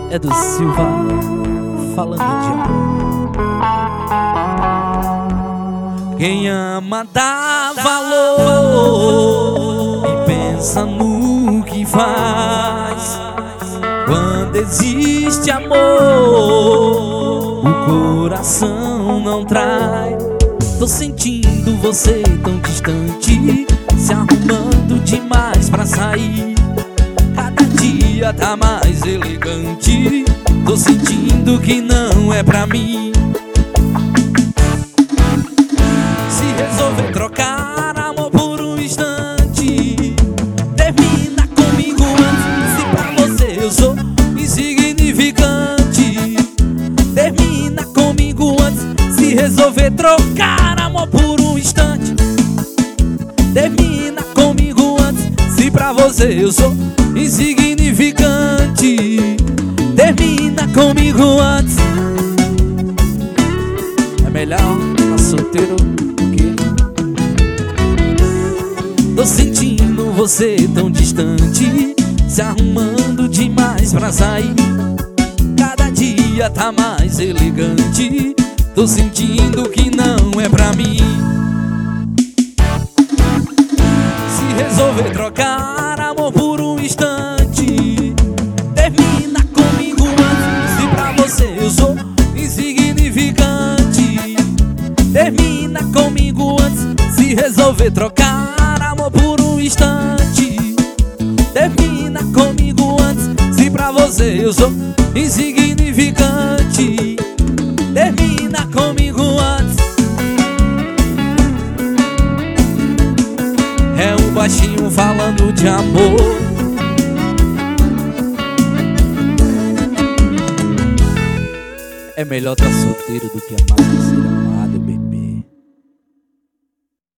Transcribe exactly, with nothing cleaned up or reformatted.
é do Silva, falando de amor. Quem ama dá valor e pensa no que faz. Quando existe amor, o coração não trai. Tô sentindo você tão distante, se arrumando demais pra sair. Cada dia tá mais elegante. Tô sentindo que não é pra mim. Se resolver trocar amor por um instante, termina comigo antes. Se pra você eu sou insignificante, termina comigo antes. Se resolver trocar amor por um instante, termina comigo antes. Se pra você eu sou insignificante, termina comigo antes. É melhor estar solteiro do que... Tô sentindo você tão distante, se arrumando demais pra sair. Cada dia tá mais elegante. Tô sentindo que não é pra mim. Se resolver trocar amor por um instante, termina comigo antes. Se pra você eu sou insignificante, termina comigo antes. Se resolver trocar amor por um instante, termina comigo antes. Se pra você eu sou insignificante, termina comigo antes. É um baixinho falando de amor. É melhor estar solteiro do que amar, será?